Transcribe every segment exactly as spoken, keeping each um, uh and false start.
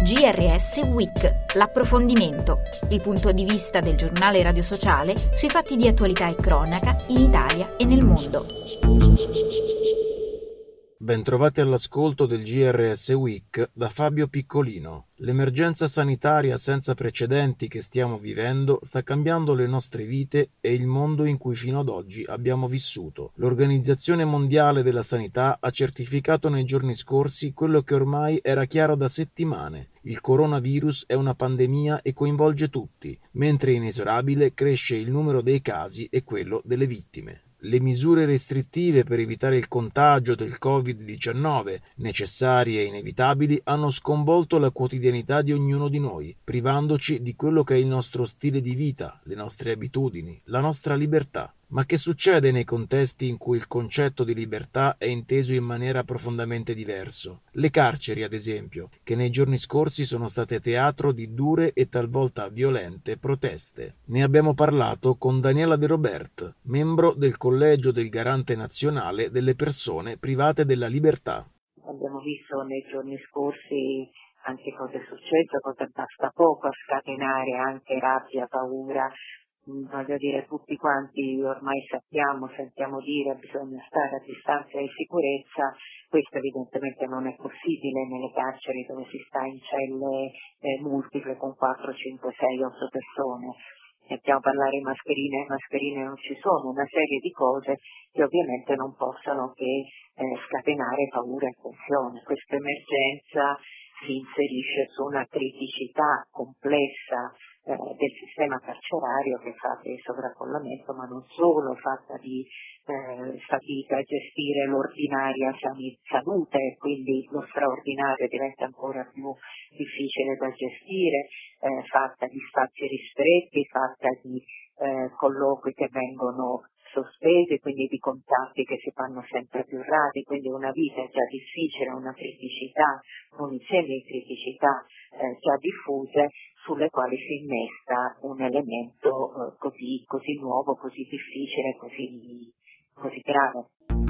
G R S Week, l'approfondimento, il punto di vista del giornale radio sociale sui fatti di attualità e cronaca in Italia e nel mondo. Bentrovati all'ascolto del G R S Week da Fabio Piccolino. L'emergenza sanitaria senza precedenti che stiamo vivendo sta cambiando le nostre vite e il mondo in cui fino ad oggi abbiamo vissuto. L'Organizzazione Mondiale della Sanità ha certificato nei giorni scorsi quello che ormai era chiaro da settimane. Il coronavirus è una pandemia e coinvolge tutti, mentre inesorabile cresce il numero dei casi e quello delle vittime. Le misure restrittive per evitare il contagio del covid diciannove, necessarie e inevitabili, hanno sconvolto la quotidianità di ognuno di noi, privandoci di quello che è il nostro stile di vita, le nostre abitudini, la nostra libertà. Ma che succede nei contesti in cui il concetto di libertà è inteso in maniera profondamente diverso? Le carceri, ad esempio, che nei giorni scorsi sono state teatro di dure e talvolta violente proteste. Ne abbiamo parlato con Daniela De Robert, membro del Collegio del Garante Nazionale delle Persone Private della Libertà. Abbiamo visto nei giorni scorsi anche cosa è successo, cosa basta poco a scatenare anche rabbia, paura. Voglio dire, tutti quanti ormai sappiamo, sentiamo dire bisogna stare a distanza di sicurezza. Questo evidentemente non è possibile nelle carceri dove si sta in celle eh, multiple con quattro, cinque, sei, otto persone. Sentiamo parlare di mascherine, e mascherine non ci sono, una serie di cose che ovviamente non possono che eh, scatenare paura e tensione. Questa emergenza si inserisce su una criticità complessa eh, del sistema carcerario che fa di sovraffollamento, ma non solo, fatta di eh, fatica a gestire l'ordinaria sani- salute, quindi lo straordinario diventa ancora più difficile da gestire, eh, fatta di spazi ristretti, fatta di eh, colloqui che vengono sospesi, quindi di contatti che si fanno sempre più rari, quindi una vita già difficile, una criticità, un insieme di criticità eh, già diffuse sulle quali si innesta un elemento eh, così, così nuovo, così difficile, così, così grave.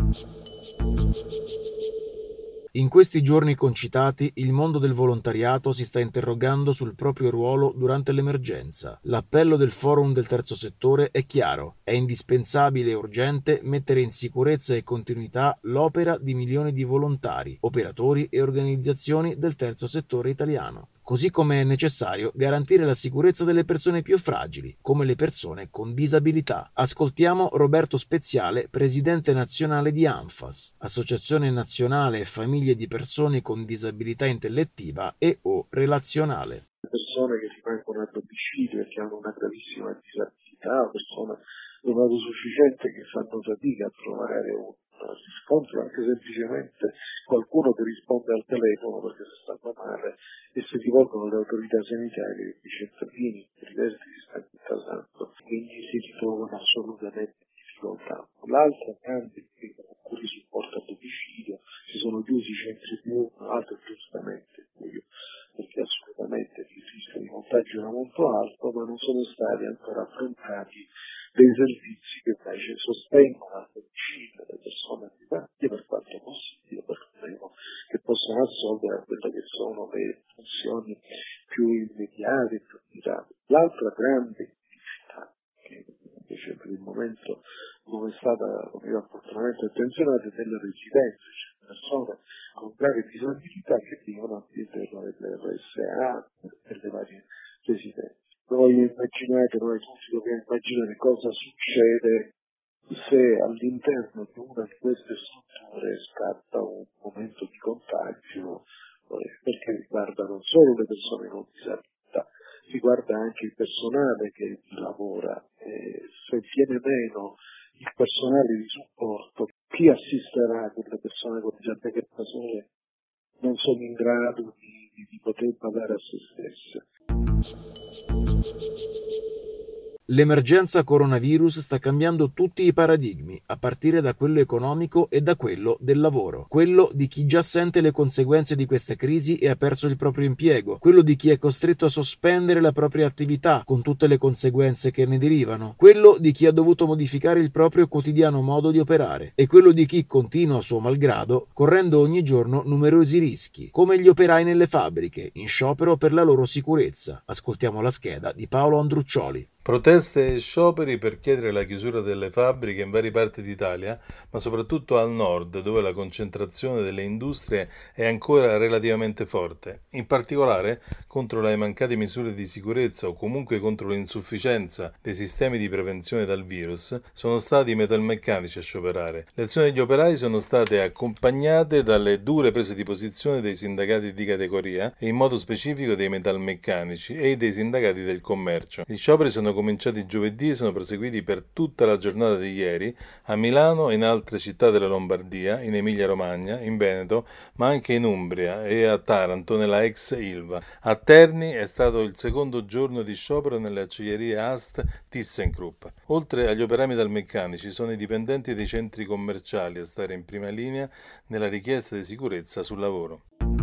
In questi giorni concitati, il mondo del volontariato si sta interrogando sul proprio ruolo durante l'emergenza. L'appello del Forum del Terzo Settore è chiaro: è indispensabile e urgente mettere in sicurezza e continuità l'opera di milioni di volontari, operatori e organizzazioni del terzo settore italiano. Così come è necessario garantire la sicurezza delle persone più fragili, come le persone con disabilità. Ascoltiamo Roberto Speziale, presidente nazionale di ANFAS, Associazione Nazionale Famiglie di Persone con Disabilità Intellettiva e o Relazionale. Persone che rimangono a domicilio e che hanno una gravissima disabilità, persone immagosufficienti che fanno fatica a trovare un riscontro, anche semplicemente qualcuno che risponde al telefono perché si stanno male e si rivolgono alle autorità sanitarie, i cittadini diversi si stanno intasando, quindi si ritrovano assolutamente in difficoltà. L'altra grande con cui supporta a domicilio, si sono chiusi i centri più, altro giustamente, perché assolutamente il rischio di contagio era molto alto, ma non sono stati ancora affrontati dei servizi che invece sostengono al domicilio le persone attivate per quanto possibile, perlomeno che possono assolvere a quelle che sono le funzioni più immediate, più mirate. L'altra grande criticità, che invece per il momento non è stata opportunamente attenzionata, è delle residenze, cioè persone con gravi disabilità che vivono all'interno delle R S A e delle varie residenze. Noi immaginate, noi tutti dobbiamo immaginare cosa succede se all'interno di una di queste strutture scatta un momento di contagio, perché riguarda non solo le persone con disabilità, riguarda anche il personale che lavora. E se viene meno il personale di supporto, chi assisterà quelle persone con disabilità che persone non sono in grado di, di poter badare a se stesse? L'emergenza coronavirus sta cambiando tutti i paradigmi, a partire da quello economico e da quello del lavoro. Quello di chi già sente le conseguenze di questa crisi e ha perso il proprio impiego. Quello di chi è costretto a sospendere la propria attività, con tutte le conseguenze che ne derivano. Quello di chi ha dovuto modificare il proprio quotidiano modo di operare. E quello di chi continua a suo malgrado, correndo ogni giorno numerosi rischi, come gli operai nelle fabbriche, in sciopero per la loro sicurezza. Ascoltiamo la scheda di Paolo Andruccioli. Proteste e scioperi per chiedere la chiusura delle fabbriche in varie parti d'Italia, ma soprattutto al nord, dove la concentrazione delle industrie è ancora relativamente forte. In particolare, contro le mancate misure di sicurezza o comunque contro l'insufficienza dei sistemi di prevenzione dal virus, sono stati i metalmeccanici a scioperare. Le azioni degli operai sono state accompagnate dalle dure prese di posizione dei sindacati di categoria e in modo specifico dei metalmeccanici e dei sindacati del commercio. Gli scioperi sono cominciati giovedì e sono proseguiti per tutta la giornata di ieri a Milano e in altre città della Lombardia, in Emilia-Romagna, in Veneto, ma anche in Umbria e a Taranto nella ex Ilva. A Terni è stato il secondo giorno di sciopero nelle acciaierie A S T ThyssenKrupp. Oltre agli operai metalmeccanici sono i dipendenti dei centri commerciali a stare in prima linea nella richiesta di sicurezza sul lavoro.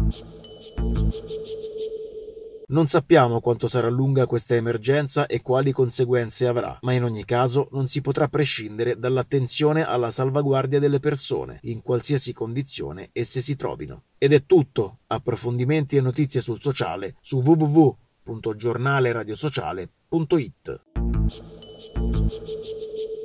Non sappiamo quanto sarà lunga questa emergenza e quali conseguenze avrà, ma in ogni caso non si potrà prescindere dall'attenzione alla salvaguardia delle persone, in qualsiasi condizione esse si trovino. Ed è tutto. Approfondimenti e notizie sul sociale su w w w punto giornale radio sociale punto it.